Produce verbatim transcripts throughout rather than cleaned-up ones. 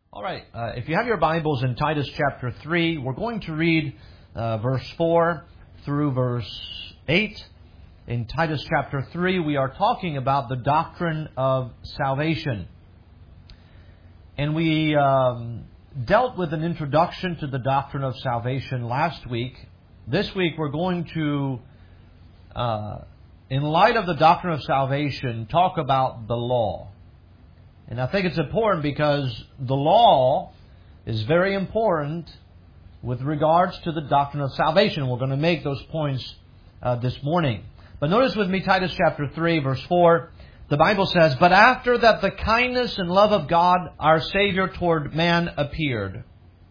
All right, uh, if you have your Bibles in Titus chapter three, we're going to read uh, verse four through verse eight. In Titus chapter three, we are talking about the doctrine of salvation. And we um, dealt with an introduction to the doctrine of salvation last week. This week we're going to, uh, in light of the doctrine of salvation, talk about the law. And I think it's important because the law is very important with regards to the doctrine of salvation. We're going to make those points uh, this morning. But notice with me Titus chapter three, verse four. The Bible says, "But after that the kindness and love of God, our Savior toward man appeared,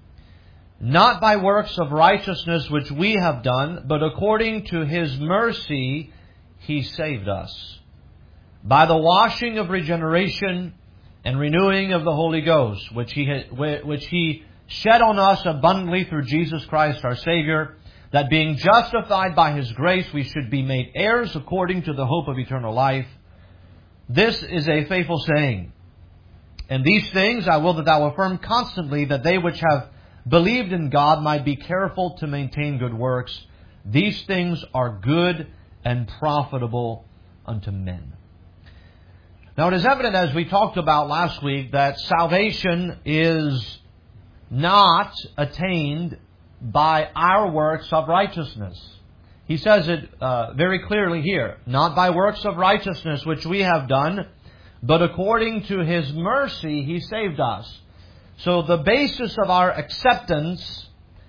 not by works of righteousness which we have done, but according to His mercy He saved us, by the washing of regeneration and renewing of the Holy Ghost, which He which He shed on us abundantly through Jesus Christ our Savior, that being justified by His grace we should be made heirs according to the hope of eternal life. This is a faithful saying. And these things I will that thou affirm constantly, that they which have believed in God might be careful to maintain good works. These things are good and profitable unto men." Now it is evident, as we talked about last week, that salvation is not attained by our works of righteousness. He says it uh, very clearly here. Not by works of righteousness which we have done, but according to His mercy He saved us. So the basis of our acceptance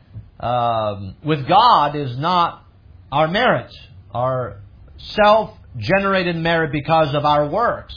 um, with God is not our merit, our self-generated merit because of our works.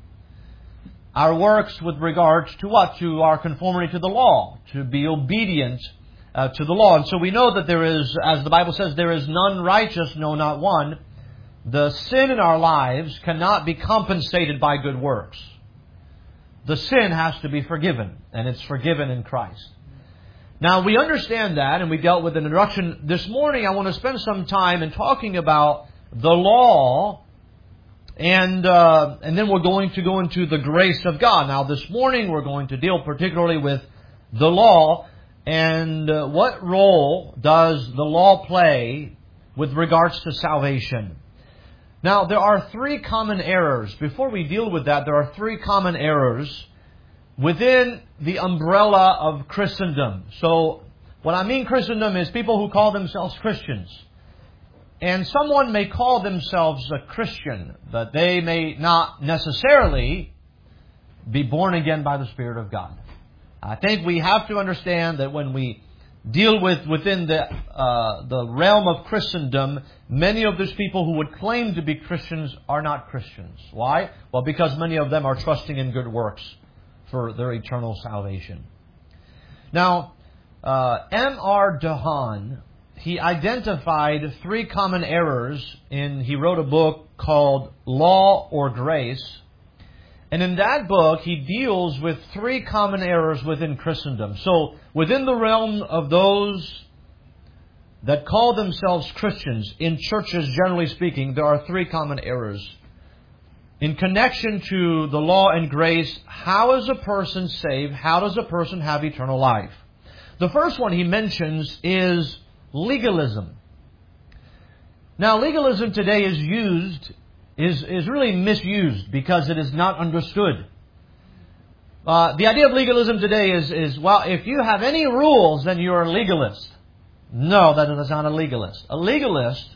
Our works with regards to what? To our conformity to the law, to be obedient uh, to the law. And so we know that there is, as the Bible says, there is none righteous, no, not one. The sin in our lives cannot be compensated by good works. The sin has to be forgiven, and it's forgiven in Christ. Now, we understand that, and we dealt with an introduction. This morning, I want to spend some time in talking about the law, and uh, and then we're going to go into the grace of God. Now, this morning, we're going to deal particularly with the law, and uh, what role does the law play with regards to salvation? Now, there are three common errors. Before we deal with that, there are three common errors within the umbrella of Christendom. So, what I mean Christendom is people who call themselves Christians. And someone may call themselves a Christian, but they may not necessarily be born again by the Spirit of God. I think we have to understand that when we deal with within the uh, the realm of Christendom, many of those people who would claim to be Christians are not Christians. Why? Well, because many of them are trusting in good works for their eternal salvation. Now, uh, M R DeHaan, he identified three common errors in, he wrote a book called Law or Grace. And in that book, he deals with three common errors within Christendom. So, within the realm of those that call themselves Christians, in churches generally speaking, there are three common errors. In connection to the law and grace, how is a person saved? How does a person have eternal life? The first one he mentions is legalism. Now, legalism today is used, is, is really misused because it is not understood. Uh, the idea of legalism today is, is, well, if you have any rules, then you're a legalist. No, that is not a legalist. A legalist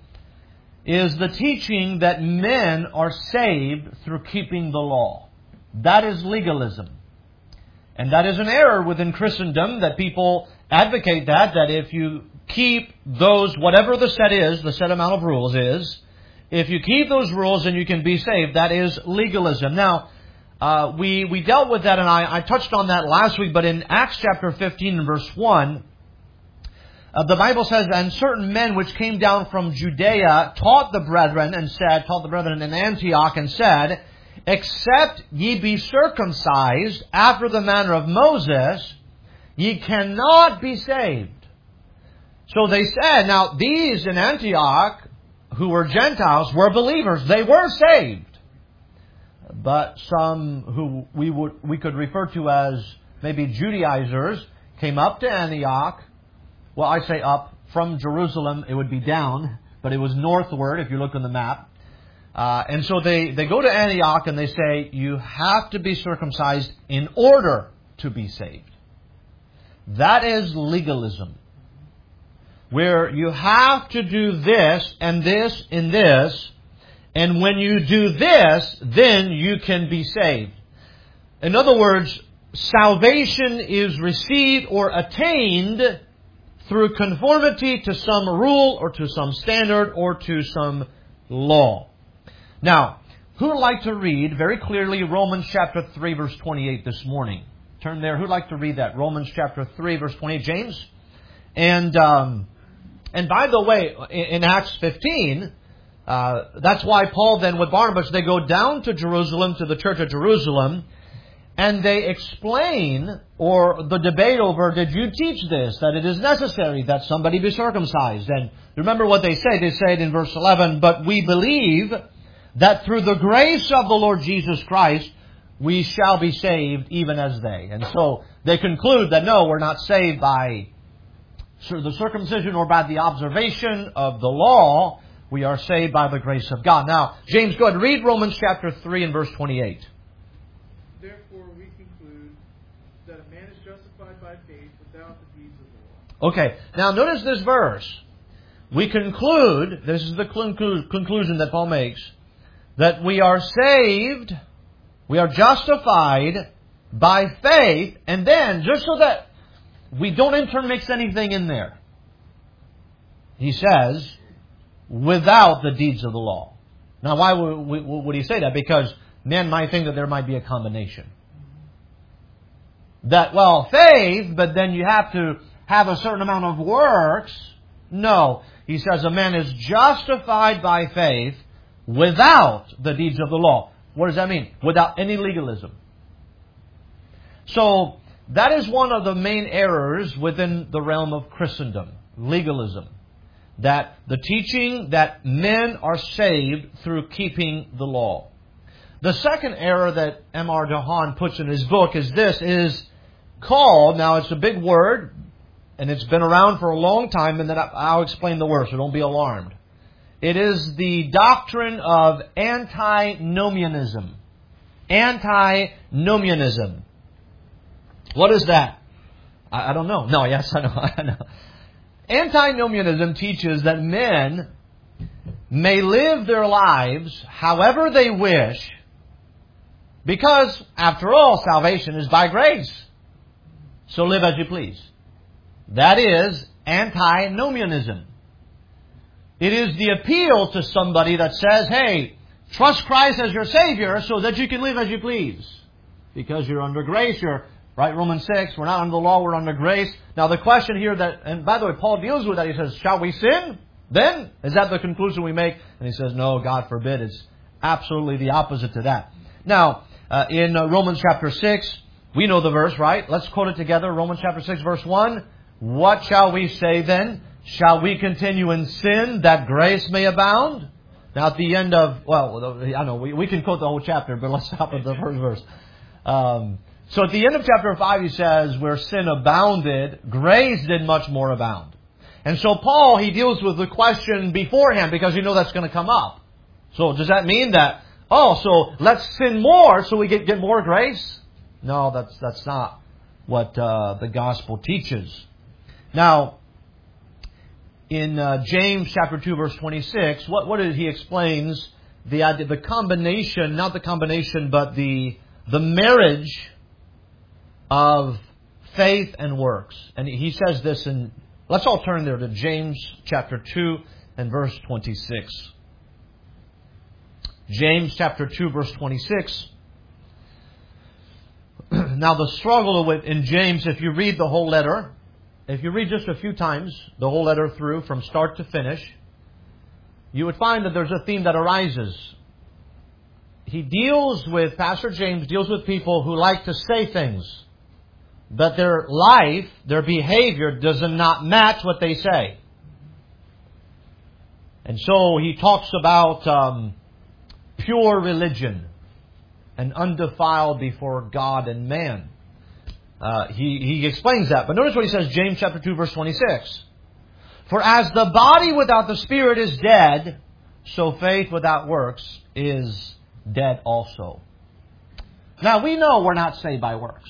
is the teaching that men are saved through keeping the law. That is legalism. And that is an error within Christendom, that people advocate that, that if you keep those, whatever the set is, the set amount of rules is, if you keep those rules then you can be saved. That is legalism. Now, uh, we, we dealt with that, and I, I touched on that last week, but in Acts chapter fifteen and verse one, uh, the Bible says, "And certain men which came down from Judea taught the brethren and said," taught the brethren in Antioch and said, "Except ye be circumcised after the manner of Moses, ye cannot be saved." So they said, now these in Antioch, who were Gentiles, were believers. They were saved. But some who we would we could refer to as maybe Judaizers, came up to Antioch. Well, I say up. From Jerusalem, it would be down, but it was northward if you look on the map. Uh, and so they, they go to Antioch and they say, you have to be circumcised in order to be saved. That is legalism. Where you have to do this and this and this, and when you do this, then you can be saved. In other words, salvation is received or attained through conformity to some rule or to some standard or to some law. Now, who would like to read very clearly Romans chapter three verse twenty-eight this morning? Turn there. Who'd like to read that? Romans chapter three verse twenty-eight. James? And um, and by the way, in, in Acts fifteen, uh, that's why Paul then with Barnabas, they go down to Jerusalem, to the church of Jerusalem, and they explain, or the debate over, did you teach this, that it is necessary that somebody be circumcised? And remember what they say. They say it in verse eleven, but we believe that through the grace of the Lord Jesus Christ, we shall be saved even as they. And so they conclude that no, we're not saved by the circumcision or by the observation of the law. We are saved by the grace of God. Now, James, go ahead and read Romans chapter three and verse twenty-eight. Therefore we conclude that a man is justified by faith without the deeds of the law. Okay, now notice this verse. We conclude, this is the conclu- conclusion that Paul makes, that we are saved, we are justified by faith, and then, just so that we don't intermix anything in there, he says, without the deeds of the law. Now, why would, would he say that? Because men might think that there might be a combination. That, well, faith, but then you have to have a certain amount of works. No. He says a man is justified by faith without the deeds of the law. What does that mean? Without any legalism. So, that is one of the main errors within the realm of Christendom. Legalism. That the teaching that men are saved through keeping the law. The second error that M R DeHaan puts in his book is this, is called, now it's a big word, and it's been around for a long time, and then I'll explain the word, so don't be alarmed. It is the doctrine of antinomianism. Antinomianism. What is that? I, I don't know. No, yes, I know. I know. Antinomianism teaches that men may live their lives however they wish, because, after all, salvation is by grace. So live as you please. That is antinomianism. It is the appeal to somebody that says, hey, trust Christ as your Savior so that you can live as you please. Because you're under grace, you're, right, Romans six, we're not under the law, we're under grace. Now the question here that, and by the way, Paul deals with that, he says, shall we sin? Then? Is that the conclusion we make? And he says, no, God forbid. It's absolutely the opposite to that. Now, uh, in uh, Romans chapter six, we know the verse, right? Let's quote it together. Romans chapter six, verse one. What shall we say then? Shall we continue in sin that grace may abound? Now at the end of, well, I know, we, we can quote the whole chapter, but let's stop at the first verse. Um, so at the end of chapter five, he says, where sin abounded, grace did much more abound. And so Paul, he deals with the question beforehand because you know that's going to come up. So does that mean that, oh, so let's sin more so we get, get more grace? No, that's that's not what uh, the gospel teaches. Now, in uh, James chapter two, verse twenty-six, what what is he explains the idea, the combination, not the combination, but the the marriage of faith and works. And he says this in, let's all turn there to James chapter two and verse twenty-six. James chapter two, verse twenty-six. Now the struggle with in James, if you read the whole letter, if you read just a few times the whole letter through from start to finish, you would find that there's a theme that arises. He deals with, Pastor James deals with people who like to say things, but their life, their behavior does not match what they say. And so he talks about um, pure religion and undefiled before God and man. Uh, he, he explains that. But notice what he says, James chapter two, verse twenty-six. For as the body without the spirit is dead, so faith without works is dead also. Now, we know we're not saved by works.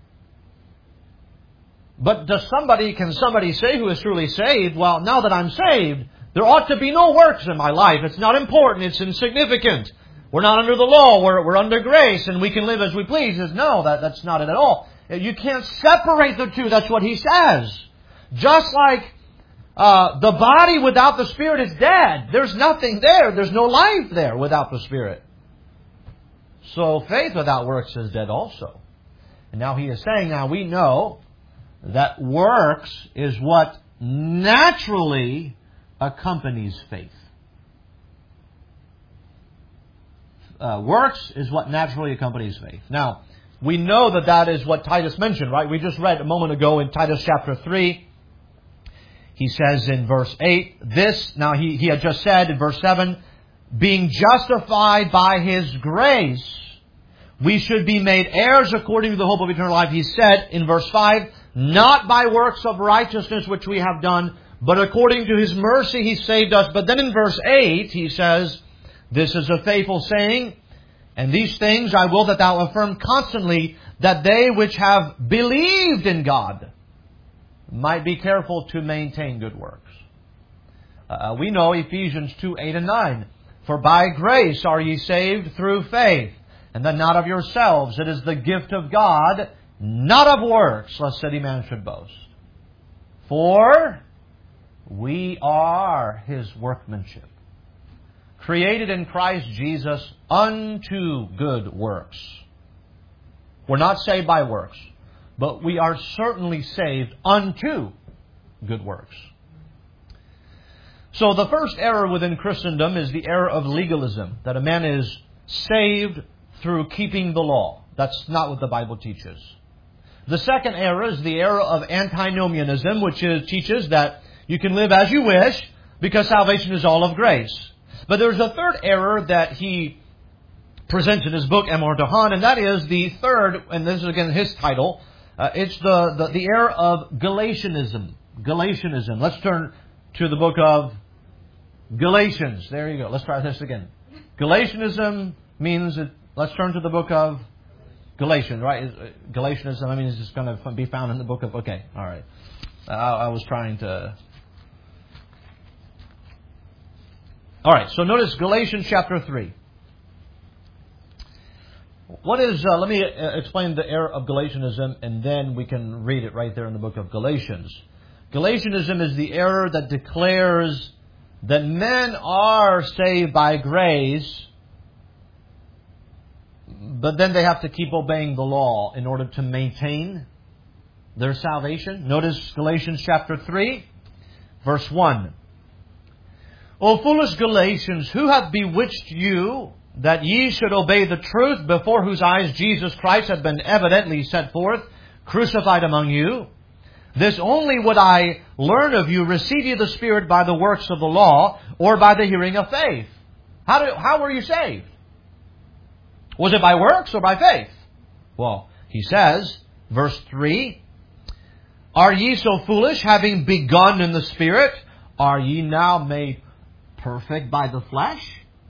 But does somebody, can somebody say who is truly saved, well, now that I'm saved, there ought to be no works in my life. It's not important. It's insignificant. We're not under the law. We're, we're under grace and we can live as we please. He says, no, that, that's not it at all. You can't separate the two. That's what he says. Just like uh, the body without the Spirit is dead. There's nothing there. There's no life there without the Spirit. So faith without works is dead also. And now he is saying, now we know that works is what naturally accompanies faith. Uh, works is what naturally accompanies faith. Now, we know that that is what Titus mentioned, right? We just read a moment ago in Titus chapter three. He says in verse eight, this, now he, he had just said in verse seven, being justified by His grace, we should be made heirs according to the hope of eternal life. He said in verse five, not by works of righteousness which we have done, but according to His mercy He saved us. But then in verse eight, he says, this is a faithful saying, and these things I will that thou affirm constantly, that they which have believed in God might be careful to maintain good works. Uh, we know Ephesians two, eight and nine. For by grace are ye saved through faith, and that not of yourselves. It is the gift of God, not of works, lest any man should boast. For we are His workmanship, created in Christ Jesus unto good works. We're not saved by works, but we are certainly saved unto good works. So the first error within Christendom is the error of legalism, that a man is saved through keeping the law. That's not what the Bible teaches. The second error is the error of antinomianism, which is, teaches that you can live as you wish because salvation is all of grace. But there's a third error that he presents in his book, Amor Dahan, and that is the third, and this is again his title, uh, it's the, the, the error of Galatianism. Galatianism. Let's turn to the book of Galatians. There you go. Let's try this again. Galatianism means, it, let's turn to the book of Galatians, right? Galatianism, I mean, is just going to be found in the book of, okay, all right. I, I was trying to... All right, so notice Galatians chapter three. What is, uh, let me explain the error of Galatianism, and then we can read it right there in the book of Galatians. Galatianism is the error that declares that men are saved by grace, but then they have to keep obeying the law in order to maintain their salvation. Notice Galatians chapter three, verse one. O foolish Galatians, who hath bewitched you, that ye should obey the truth, before whose eyes Jesus Christ hath been evidently set forth, crucified among you? This only would I learn of you, receive ye the Spirit by the works of the law, or by the hearing of faith? How did, how were you saved? Was it by works or by faith? Well, he says, verse three, are ye so foolish, having begun in the Spirit, are ye now made perfect by the flesh?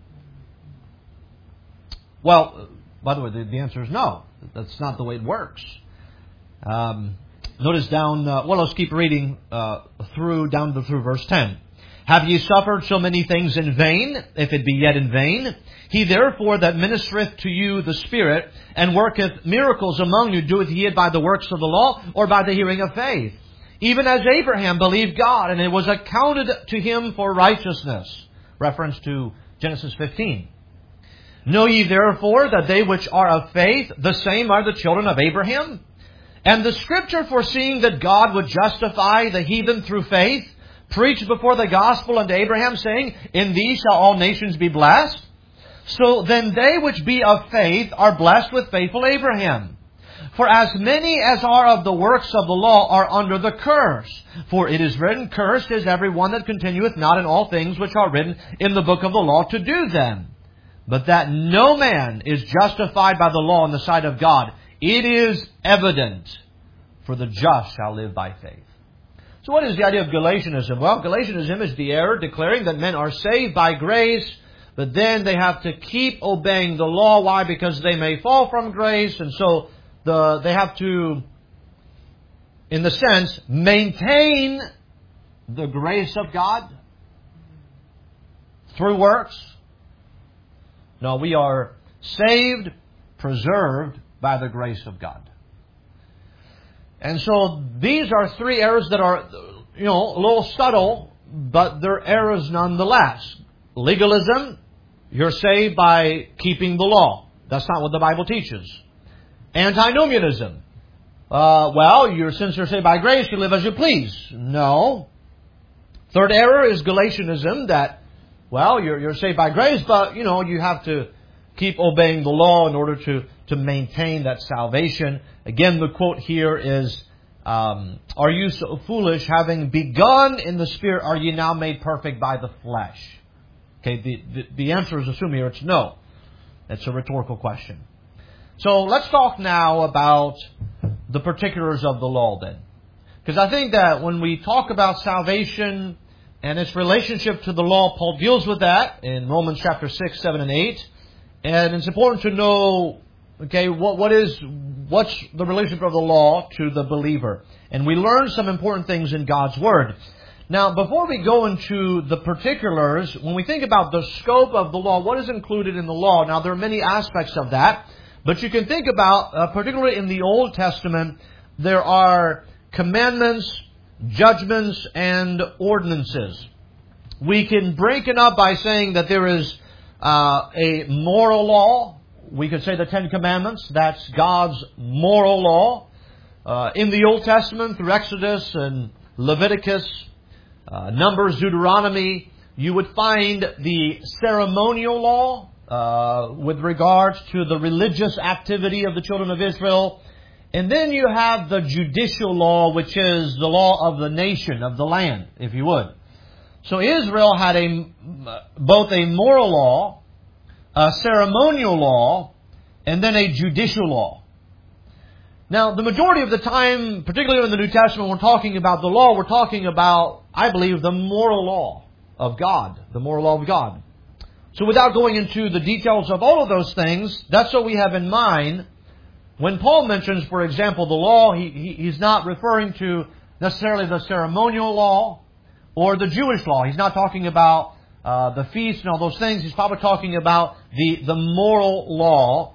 Well, by the way, the, the answer is no. That's not the way it works. Um, notice down, uh, well, let's keep reading uh, through, down to, through verse ten. Have ye suffered so many things in vain, if it be yet in vain? He therefore that ministereth to you the Spirit, and worketh miracles among you, doeth he it by the works of the law, or by the hearing of faith? Even as Abraham believed God, and it was accounted to him for righteousness. Reference to Genesis fifteen. Know ye therefore that they which are of faith, the same are the children of Abraham? And the Scripture, foreseeing that God would justify the heathen through faith, preached before the gospel unto Abraham, saying, in thee shall all nations be blessed. So then they which be of faith are blessed with faithful Abraham. For as many as are of the works of the law are under the curse. For it is written, cursed is every one that continueth not in all things which are written in the book of the law to do them. But that no man is justified by the law in the sight of God, it is evident. for the just shall live by faith. So what is the idea of Galatianism? Well, Galatianism is the error declaring that men are saved by grace, but then they have to keep obeying the law. Why? Because they may fall from grace, and so the they have to, in the sense, maintain the grace of God through works. No, we are saved, preserved by the grace of God. And so these are three errors that are, you know, a little subtle, but they're errors nonetheless. Legalism, you're saved by keeping the law. That's not what the Bible teaches. Antinomianism. Uh, well, you're, since you're saved by grace, you live as you please. No. Third error is Galatianism, that, well, you're, you're saved by grace, but, you know, you have to keep obeying the law in order to, to maintain that salvation. Again, the quote here is, um, are you so foolish, having begun in the Spirit, are you now made perfect by the flesh? Okay, the, the, the answer is assumed here, it's no. That's a rhetorical question. So let's talk now about the particulars of the law then. Because I think that when we talk about salvation and its relationship to the law, Paul deals with that in Romans chapter six, seven, and eight. And it's important to know, okay, what, what is, what's the relationship of the law to the believer. And we learn some important things in God's Word. Now, before we go into the particulars, when we think about the scope of the law, what is included in the law? Now, there are many aspects of that. But you can think about, uh, particularly in the Old Testament, there are commandments, judgments, and ordinances. We can break it up by saying that there is uh, a moral law. We could say the Ten Commandments. That's God's moral law. Uh, in the Old Testament, through Exodus and Leviticus, uh, Numbers, Deuteronomy, you would find the ceremonial law uh, with regards to the religious activity of the children of Israel. And then you have the judicial law, which is the law of the nation, of the land, if you would. So Israel had a both a moral law, a ceremonial law, and then a judicial law. Now, the majority of the time, particularly in the New Testament, we're talking about the law, we're talking about, I believe, the moral law of God, the moral law of God. So without going into the details of all of those things, that's what we have in mind. When Paul mentions, for example, the law, he, he, he's not referring to necessarily the ceremonial law or the Jewish law. He's not talking about uh, the feast and all those things. He's probably talking about the, the moral law.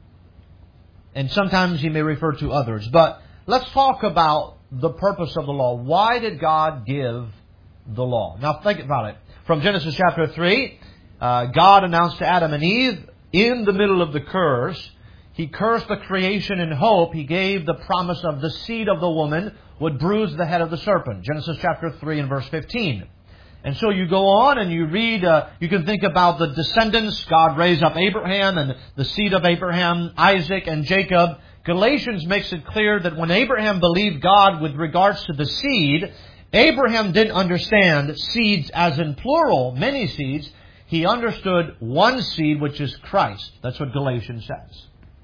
And sometimes he may refer to others. But let's talk about the purpose of the law. Why did God give the law? Now think about it. From Genesis chapter three, uh, God announced to Adam and Eve, in the middle of the curse, He cursed the creation in hope. He gave the promise of the seed of the woman would bruise the head of the serpent. Genesis chapter three and verse fifteen. And so you go on and you read, uh, you can think about the descendants. God raised up Abraham and the seed of Abraham, Isaac and Jacob. Galatians makes it clear that when Abraham believed God with regards to the seed, Abraham didn't understand seeds as in plural, many seeds. He understood one seed, which is Christ. That's what Galatians says.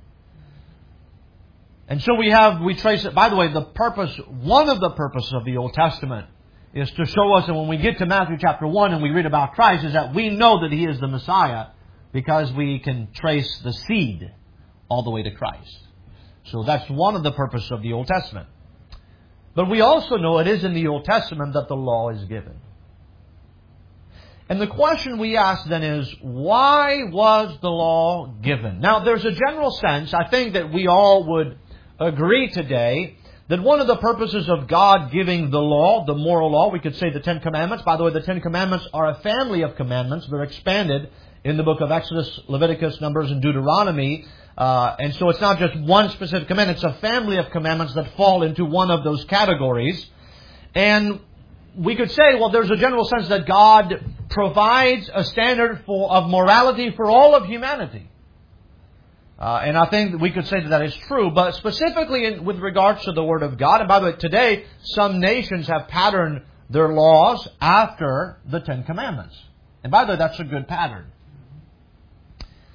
And so we have, we trace it. By the way, the purpose, one of the purposes of the Old Testament is to show us, and when we get to Matthew chapter one and we read about Christ, is that we know that He is the Messiah because we can trace the seed all the way to Christ. So that's one of the purposes of the Old Testament. But we also know it is in the Old Testament that the law is given. And the question we ask then is, why was the law given? Now, there's a general sense, I think that we all would agree today, that one of the purposes of God giving the law, the moral law, we could say the Ten Commandments. By the way, the Ten Commandments are a family of commandments. They're expanded in the book of Exodus, Leviticus, Numbers, and Deuteronomy. Uh, and so it's not just one specific commandment. It's a family of commandments that fall into one of those categories. And we could say, well, there's a general sense that God provides a standard for, of morality for all of humanity. Uh, and I think we could say that that is true. But specifically in, with regards to the Word of God, and by the way, today, some nations have patterned their laws after the Ten Commandments. And by the way, that's a good pattern.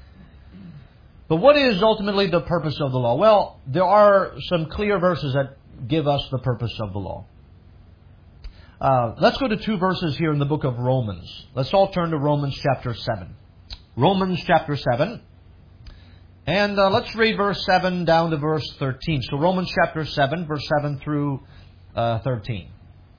But what is ultimately the purpose of the law? Well, there are some clear verses that give us the purpose of the law. Uh, let's go to two verses here in the book of Romans. Let's all turn to Romans chapter seven. Romans chapter seven. And uh, let's read verse seven down to verse thirteen. So Romans chapter seven, verse seven through uh, thirteen.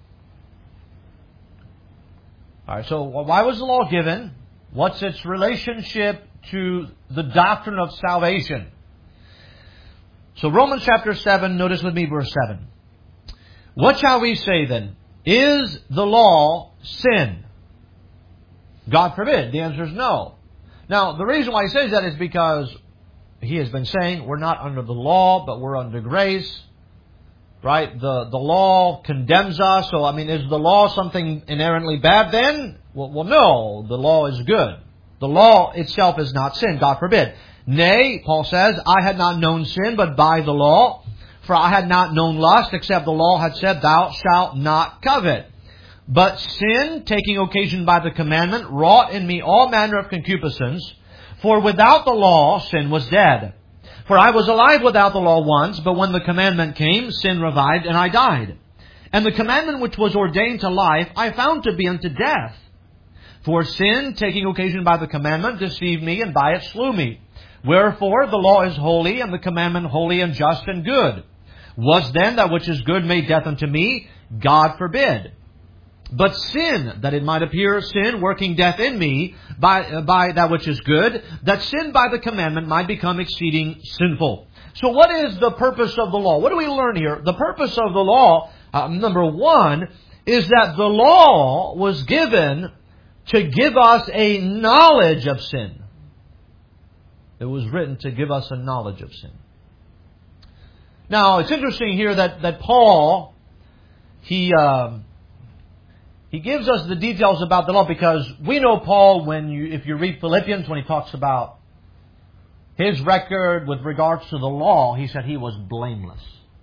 All right, so why was the law given? What's its relationship to the doctrine of salvation? So Romans chapter seven, notice with me verse seven. What shall we say then? Is the law sin? God forbid. The answer is no. Now, the reason why he says that is because he has been saying we're not under the law, but we're under grace. Right? The, the law condemns us. So, I mean, is the law something inherently bad then? Well, well, no. The law is good. The law itself is not sin. God forbid. Nay, Paul says, I had not known sin, but by the law. For I had not known lust, except the law had said, Thou shalt not covet. But sin, taking occasion by the commandment, wrought in me all manner of concupiscence. For without the law, sin was dead. For I was alive without the law once, but when the commandment came, sin revived, and I died. And the commandment which was ordained to life, I found to be unto death. For sin, taking occasion by the commandment, deceived me, and by it slew me. Wherefore the law is holy, and the commandment holy and just and good. Was then that which is good made death unto me? God forbid. But sin, that it might appear sin, working death in me, by, uh, by that which is good, that sin by the commandment might become exceeding sinful. So what is the purpose of the law? What do we learn here? The purpose of the law, uh, number one, is that the law was given to give us a knowledge of sin. It was written to give us a knowledge of sin. Now, it's interesting here that, that Paul, he um, he gives us the details about the law, because we know Paul, when you if you read Philippians, when he talks about his record with regards to the law, he said he was blameless.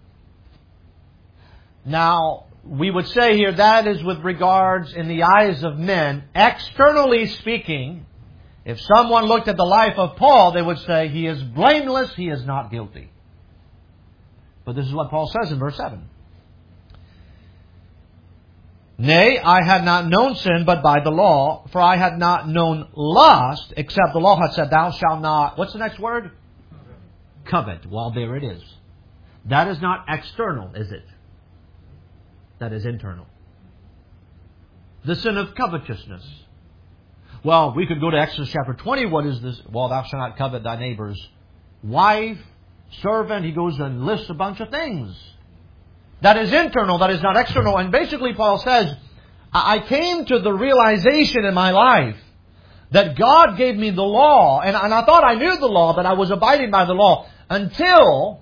Now, we would say here that is with regards in the eyes of men. Externally speaking, if someone looked at the life of Paul, they would say he is blameless, he is not guilty. But this is what Paul says in verse seven. Nay, I had not known sin, but by the law, for I had not known lust, except the law had said, Thou shalt not... What's the next word? Covet. Well, there it is. That is not external, is it? That is internal. The sin of covetousness. Well, we could go to Exodus chapter twenty. What is this? Well, thou shalt not covet thy neighbor's wife, servant. He goes and lists a bunch of things. That is internal, that is not external. And basically Paul says, I came to the realization in my life that God gave me the law, and, and I thought I knew the law, that I was abiding by the law, until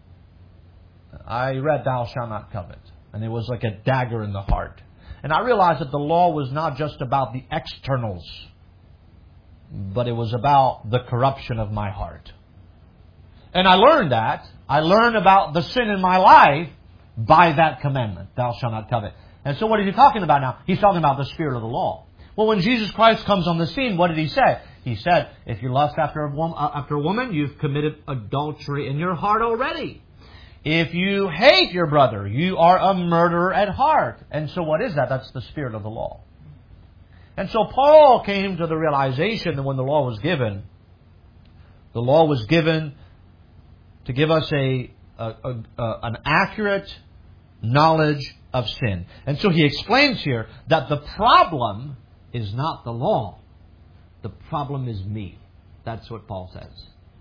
I read, Thou shalt not covet. And it was like a dagger in the heart. And I realized that the law was not just about the externals, but it was about the corruption of my heart. And I learned that. I learned about the sin in my life by that commandment, Thou shalt not covet. And so what is he talking about now? He's talking about the spirit of the law. Well, when Jesus Christ comes on the scene, what did he say? He said, if you lust after a woman, after a woman, you've committed adultery in your heart already. If you hate your brother, you are a murderer at heart. And so what is that? That's the spirit of the law. And so Paul came to the realization that when the law was given, the law was given to give us a, a, a, a an accurate knowledge of sin. And so he explains here that the problem is not the law. The problem is me. That's what Paul says.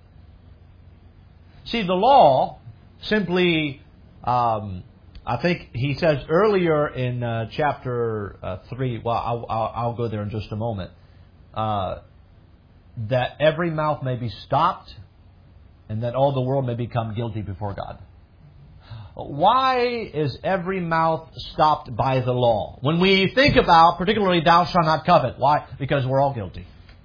See, the law simply, um, I think he says earlier in uh, chapter uh, three, well, I'll, I'll, I'll go there in just a moment, uh, that every mouth may be stopped and that all the world may become guilty before God. Why is every mouth stopped by the law? When we think about, particularly, thou shalt not covet. Why? Because we're all guilty.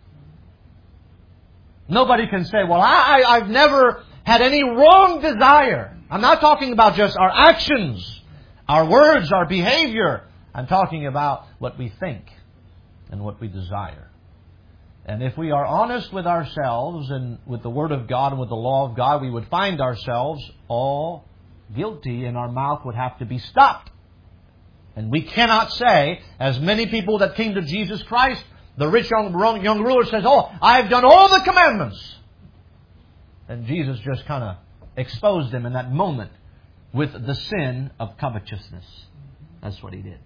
Nobody can say, well, I, I've never had any wrong desire. I'm not talking about just our actions, our words, our behavior. I'm talking about what we think and what we desire. And if we are honest with ourselves and with the Word of God and with the law of God, we would find ourselves all guilty and our mouth would have to be stopped. And we cannot say, as many people that came to Jesus Christ, the rich young, young ruler says, oh, I've done all the commandments. And Jesus just kind of exposed them in that moment with the sin of covetousness. That's what He did.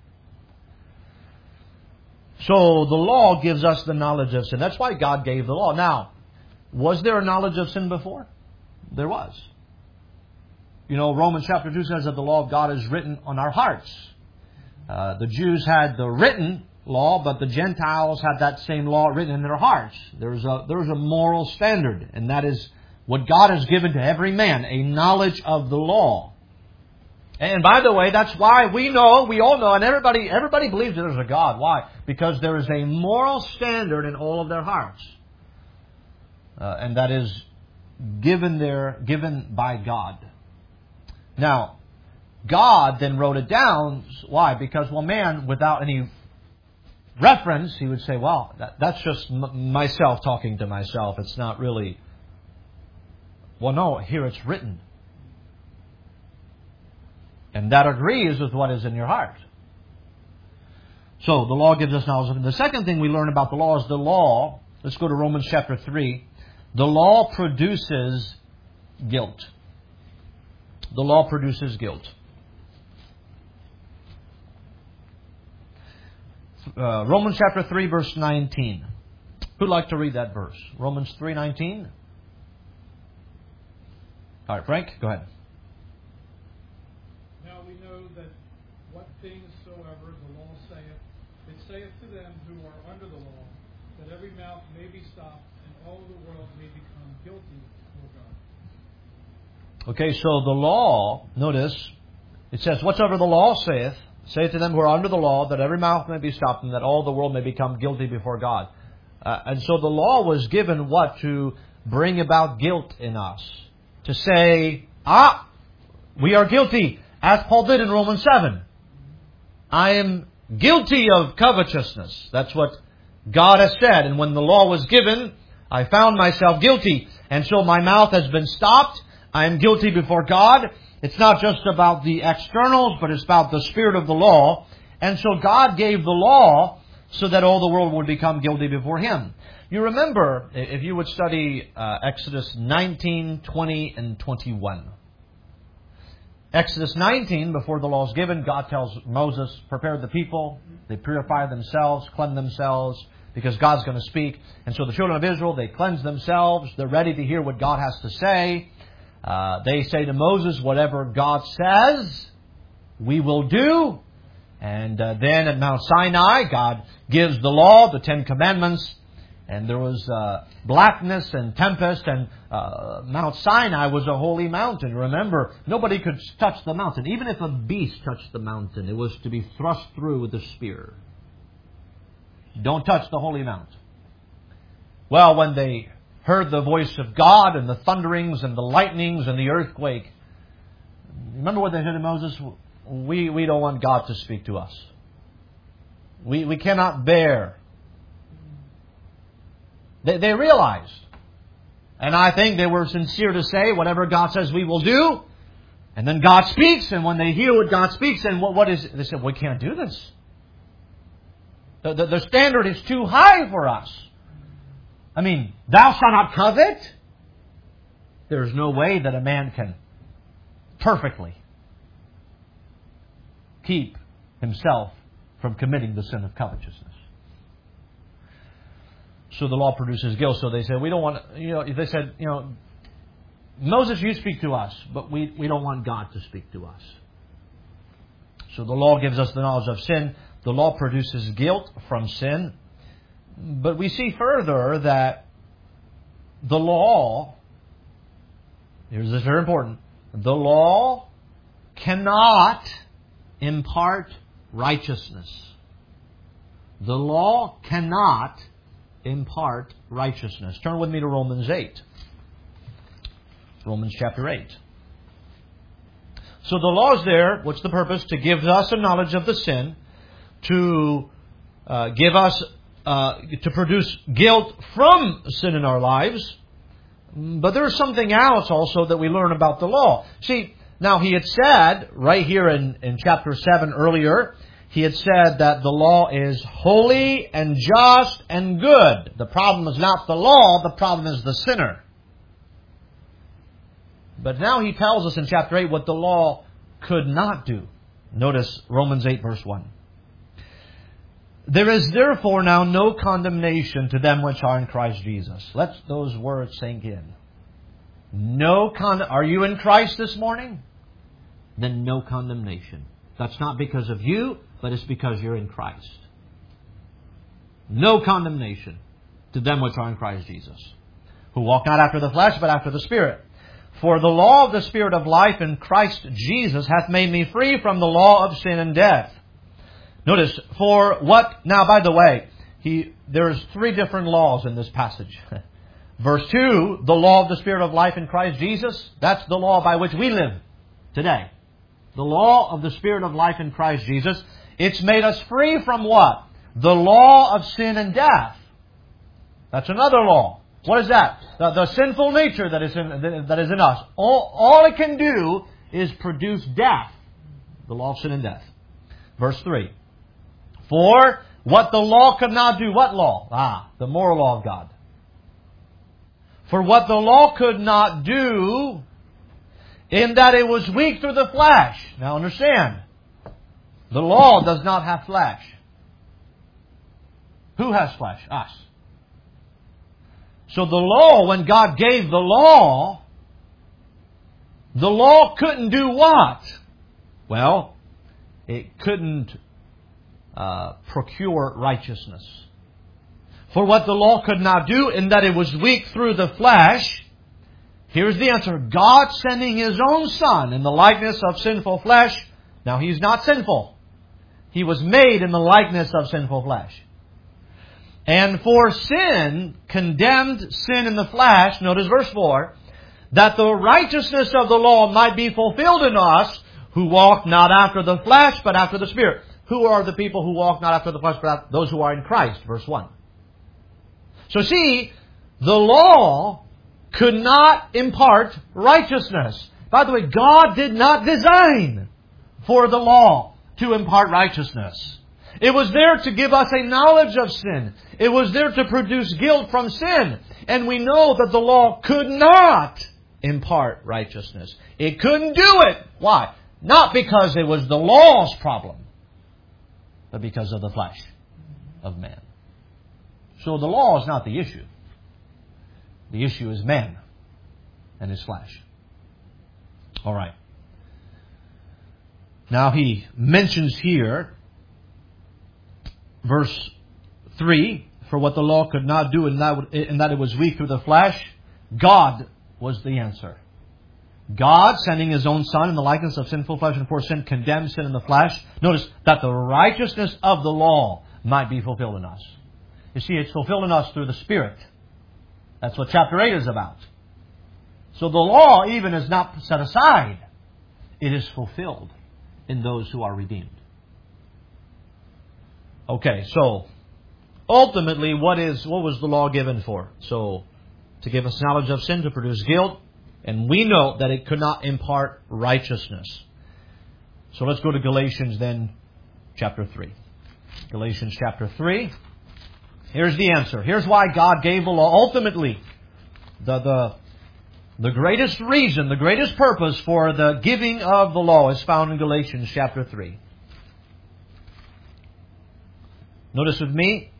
So the law gives us the knowledge of sin. That's why God gave the law. Now, was there a knowledge of sin before? There was. You know, Romans chapter two says that the law of God is written on our hearts. Uh, the Jews had the written law, but the Gentiles had that same law written in their hearts. There's a, there's a moral standard, and that is what God has given to every man, a knowledge of the law. And by the way, that's why we know, we all know, and everybody everybody believes that there's a God. Why? Because there is a moral standard in all of their hearts. Uh, and that is given there, given by God. Now, God then wrote it down. Why? Because, well, man, without any reference, he would say, well, that, that's just m- myself talking to myself. It's not really... Well, no, here it's written. And that agrees with what is in your heart. So, the law gives us knowledge of it. The second thing we learn about the law is the law. Let's go to Romans chapter three. The law produces guilt. The law produces guilt. Uh, Romans chapter three, verse nineteen. Who'd like to read that verse? Romans three nineteen. All right, Frank, go ahead. Now we know that what things soever the law saith, it saith to them who are under the law, that every mouth may be stopped, and all the world may become guilty before God. Okay, so the law, notice, it says, whatsoever the law saith, saith to them who are under the law, that every mouth may be stopped, and that all the world may become guilty before God. Uh, and so the law was given what? To bring about guilt in us. To say, ah, we are guilty, as Paul did in Romans seven. I am guilty of covetousness. That's what God has said. And when the law was given, I found myself guilty. And so my mouth has been stopped. I am guilty before God. It's not just about the externals, but it's about the spirit of the law. And so God gave the law so that all the world would become guilty before Him. You remember, if you would study uh, Exodus nineteen, twenty, and twenty-one. Exodus nineteen, before the law is given, God tells Moses, prepare the people. They purify themselves, cleanse themselves, because God's going to speak. And so the children of Israel, they cleanse themselves. They're ready to hear what God has to say. Uh, they say to Moses, whatever God says, we will do. And uh, then at Mount Sinai, God gives the law, the Ten Commandments. And there was uh, blackness and tempest, and uh, Mount Sinai was a holy mountain. Remember, nobody could touch the mountain. Even if a beast touched the mountain, it was to be thrust through with a spear. Don't touch the holy mount. Well, when they heard the voice of God and the thunderings and the lightnings and the earthquake, remember what they said to Moses? We, we don't want God to speak to us. We, we cannot bear. They, they realized. And I think they were sincere to say, whatever God says we will do. And then God speaks. And when they hear what God speaks, then what, what is it? They said, we can't do this. The, the, the standard is too high for us. I mean, thou shalt not covet. There's no way that a man can perfectly keep himself from committing the sin of covetousness. So the law produces guilt. So they said, we don't want, you know, they said, you know, Moses, you speak to us, but we, we don't want God to speak to us. So the law gives us the knowledge of sin. The law produces guilt from sin. But we see further that the law, here's this very important, the law cannot impart righteousness. The law cannot impart righteousness. Turn with me to Romans eight. Romans chapter eight. So the law is there. What's the purpose? To give us a knowledge of the sin, to uh, give us, uh, to produce guilt from sin in our lives. But there's something else also that we learn about the law. See, Now, he had said, right here in, in chapter seven earlier, he had said that the law is holy and just and good. The problem is not the law, the problem is the sinner. But now he tells us in chapter eight what the law could not do. Notice Romans eight verse one. There is therefore now no condemnation to them which are in Christ Jesus. Let those words sink in. No con- Are you in Christ this morning? Then no condemnation. That's not because of you, but it's because you're in Christ. No condemnation to them which are in Christ Jesus, who walk not after the flesh, but after the Spirit. For the law of the Spirit of life in Christ Jesus hath made me free from the law of sin and death. Notice, for what... Now, by the way, he there's three different laws in this passage. Verse two, the law of the Spirit of life in Christ Jesus, that's the law by which we live today. The law of the Spirit of life in Christ Jesus. It's made us free from what? The law of sin and death. That's another law. What is that? The, the sinful nature that is in, that is in us. All, all it can do is produce death. The law of sin and death. Verse three. For what the law could not do. What law? Ah, the moral law of God. For what the law could not do, in that it was weak through the flesh. Now understand, the law does not have flesh. Who has flesh? Us. So the law, when God gave the law, the law couldn't do what? Well, it couldn't uh, procure righteousness. For what the law could not do, in that it was weak through the flesh, here's the answer. God sending His own Son in the likeness of sinful flesh. Now, He's not sinful. He was made in the likeness of sinful flesh. And for sin, condemned sin in the flesh, notice verse four, that the righteousness of the law might be fulfilled in us, who walk not after the flesh, but after the Spirit. Who are the people who walk not after the flesh, but after those who are in Christ? Verse one. So see, the law could not impart righteousness. By the way, God did not design for the law to impart righteousness. It was there to give us a knowledge of sin. It was there to produce guilt from sin. And we know that the law could not impart righteousness. It couldn't do it. Why? Not because it was the law's problem, but because of the flesh of man. So the law is not the issue. The issue is man and his flesh. All right. Now he mentions here, verse three, for what the law could not do, in that, in that it was weak through the flesh, God was the answer. God, sending His own Son in the likeness of sinful flesh, and for sin, condemned sin in the flesh. Notice that the righteousness of the law might be fulfilled in us. You see, it's fulfilled in us through the Spirit. That's what chapter eight is about. So the law even is not set aside. It is fulfilled in those who are redeemed. Okay, so ultimately, what is what was the law given for? So, to give us knowledge of sin, to produce guilt, and we know that it could not impart righteousness. So let's go to Galatians then, chapter three. Galatians chapter three. Here's the answer. Here's why God gave the law. Ultimately, the, the, the greatest reason, the greatest purpose for the giving of the law is found in Galatians chapter three. Notice with me,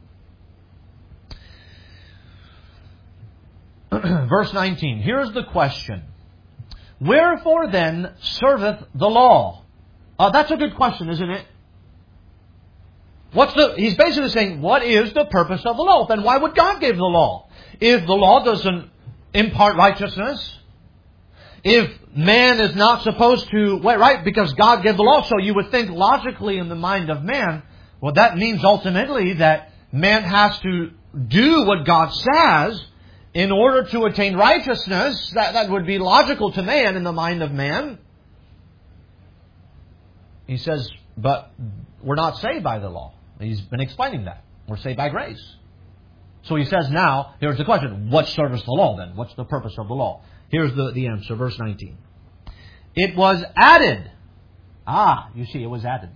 verse nineteen. Here's the question. Wherefore then serveth the law? Uh, that's a good question, isn't it? What's the? He's basically saying, what is the purpose of the law? Then why would God give the law? If the law doesn't impart righteousness, if man is not supposed to, wait, right? Because God gave the law, so you would think logically in the mind of man, well, that means ultimately that man has to do what God says in order to attain righteousness. That, that would be logical to man in the mind of man. He says, but we're not saved by the law. He's been explaining that. We're saved by grace. So he says now, here's the question. What serves the law then? What's the purpose of the law? Here's the, the answer, verse nineteen. it was added. Ah, you see, it was added.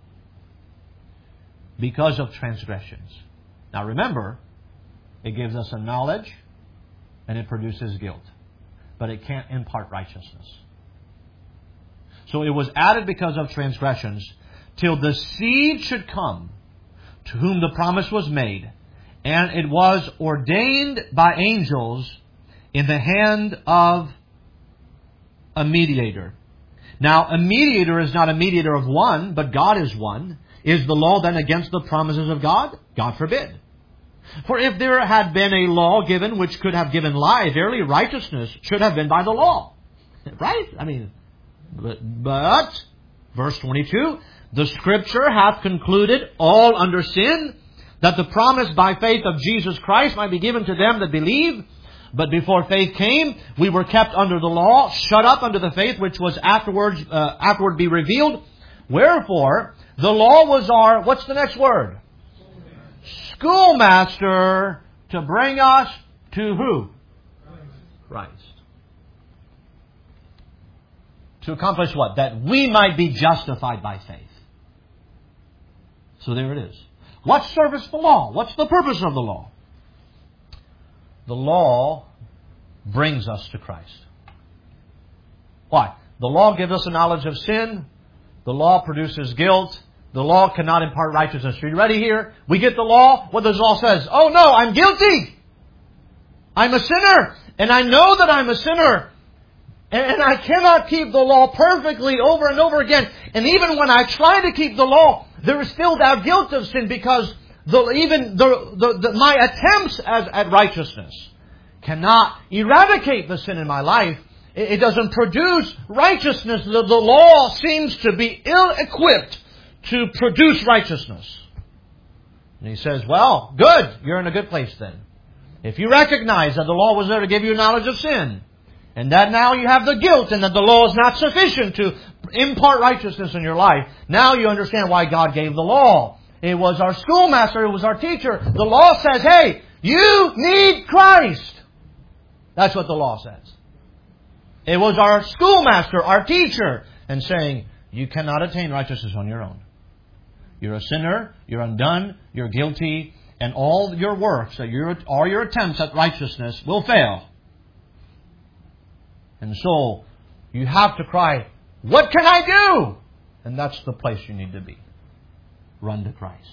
Because of transgressions. Now remember, it gives us a knowledge and it produces guilt. But it can't impart righteousness. So it was added because of transgressions, till the seed should come, to whom the promise was made. And it was ordained by angels in the hand of a mediator. Now, a mediator is not a mediator of one, but God is one. Is the law then against the promises of God? God forbid. For if there had been a law given which could have given life, verily righteousness should have been by the law. Right? I mean, but, but verse twenty-two, the Scripture hath concluded all under sin, that the promise by faith of Jesus Christ might be given to them that believe. But before faith came, we were kept under the law, shut up under the faith which was afterwards uh, afterward be revealed. Wherefore, the law was our, what's the next word? Schoolmaster to bring us to who? Christ. To accomplish what? That we might be justified by faith. So there it is. What service the law? What's the purpose of the law? The law brings us to Christ. Why? The law gives us a knowledge of sin. The law produces guilt. The law cannot impart righteousness. Are you ready here? We get the law. What does the law says? Oh no, I'm guilty. I'm a sinner. And I know that I'm a sinner. And I cannot keep the law perfectly over and over again. And even when I try to keep the law, there is still that guilt of sin, because the, even the, the, the, my attempts as, at righteousness cannot eradicate the sin in my life. It, it doesn't produce righteousness. The, the law seems to be ill-equipped to produce righteousness. And he says, well, good. You're in a good place then. If you recognize that the law was there to give you knowledge of sin, and that now you have the guilt, and that the law is not sufficient to impart righteousness in your life, now you understand why God gave the law. It was our schoolmaster, it was our teacher. The law says, hey, you need Christ. That's what the law says. It was our schoolmaster, our teacher, and saying, you cannot attain righteousness on your own. You're a sinner, you're undone, you're guilty, and all your works, all your attempts at righteousness will fail. And so, you have to cry, what can I do? And that's the place you need to be. Run to Christ.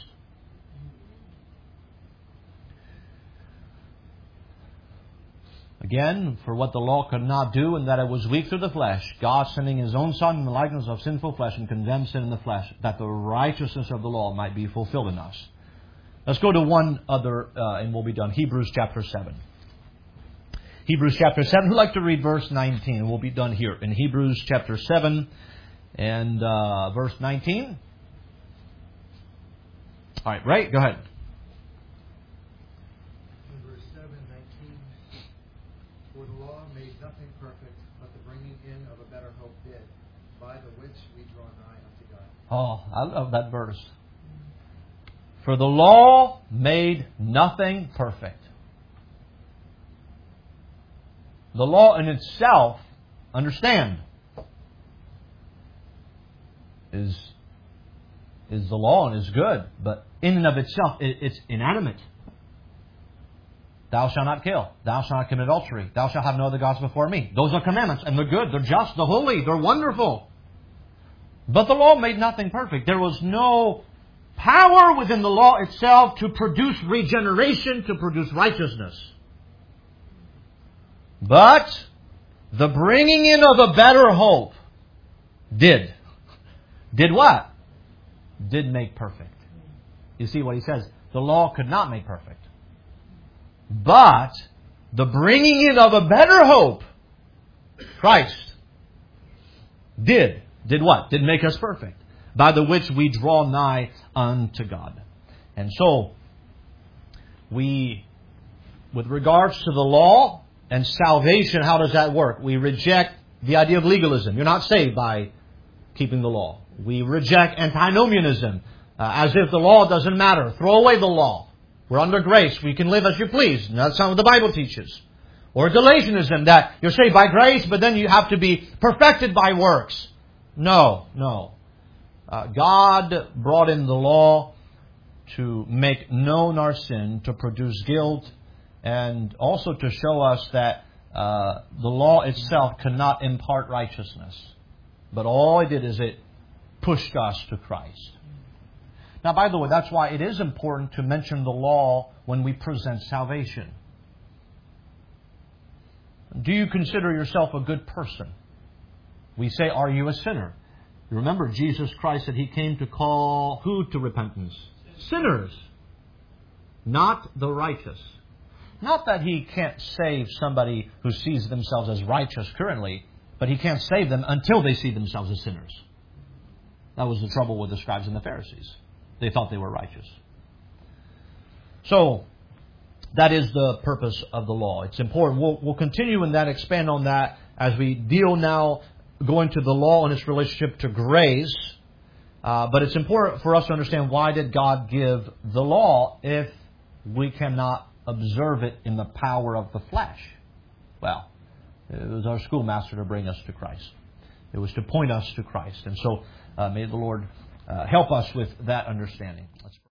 Again, for what the law could not do, and that it was weak through the flesh, God sending His own Son in the likeness of sinful flesh and condemned sin in the flesh, that the righteousness of the law might be fulfilled in us. Let's go to one other, uh, and we'll be done. Hebrews chapter seven. Hebrews chapter seven. Who'd like to read verse nineteen? We'll be done here. In Hebrews chapter seven and uh, verse nineteen. All right, Ray, go ahead. Verse seven, nineteen. For the law made nothing perfect, but the bringing in of a better hope did, by the which we draw nigh unto God. Oh, I love that verse. For the law made nothing perfect. The law in itself, understand, is, is the law and is good, but in and of itself, it, it's inanimate. Thou shalt not kill. Thou shalt not commit adultery. Thou shalt have no other gods before me. Those are commandments, and they're good, they're just, they're holy, they're wonderful. But the law made nothing perfect. There was no power within the law itself to produce regeneration, to produce righteousness. But the bringing in of a better hope did. Did what? Did make perfect. You see what he says? The law could not make perfect. But the bringing in of a better hope, Christ, did. Did what? Did make us perfect. By the which we draw nigh unto God. And so, we, with regards to the law and salvation, how does that work? We reject the idea of legalism. You're not saved by keeping the law. We reject antinomianism, uh, as if the law doesn't matter. Throw away the law. We're under grace. We can live as you please. And that's not what the Bible teaches. Or Galatianism, that you're saved by grace, but then you have to be perfected by works. No, no. Uh, God brought in the law to make known our sin, to produce guilt, and also to show us that uh, the law itself cannot impart righteousness. But all it did is it pushed us to Christ. Now, by the way, that's why it is important to mention the law when we present salvation. Do you consider yourself a good person? We say, are you a sinner? You remember, Jesus Christ said He came to call who to repentance? Sinners. Not the righteous. Not that He can't save somebody who sees themselves as righteous currently, but He can't save them until they see themselves as sinners. That was the trouble with the scribes and the Pharisees. They thought they were righteous. So, that is the purpose of the law. It's important. We'll, we'll continue in that, expand on that as we deal now going to the law and its relationship to grace. Uh, but it's important for us to understand, why did God give the law if we cannot observe it in the power of the flesh? Well, it was our schoolmaster to bring us to Christ. It was to point us to Christ. And so uh, may the Lord uh, help us with that understanding. Let's pray.